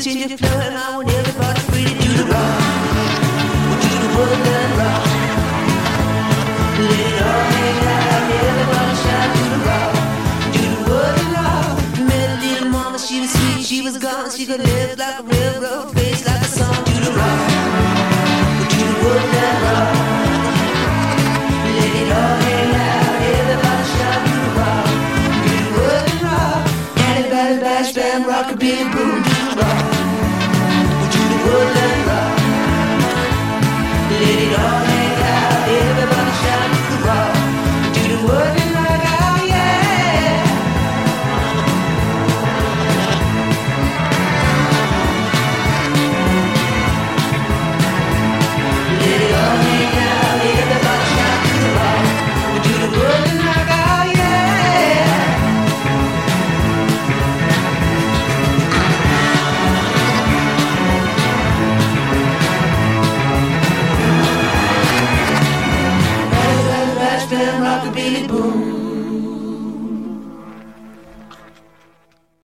continue flowing on when everybody's free to do the rock. We'll do the woodland rock. Let it all hang out, everybody shout, do the rock. Do the woodland rock. Met a little mama, she was sweet, she was gone. She could live like a railroad, face like a song. Do the rock. We'll do the woodland rock. Let it all hang out, everybody shout, do the rock. Do the woodland rock. Anybody bash band, rockabilly, boom, do the rock. We'll do the woodland rock. Let it all hang out, everybody shout, do the rock. Do the woodland rock, oh yeah. Let it all hang out, everybody shout, do the rock. Do the woodland rock, oh yeah. Bash band, rockabilly, boom.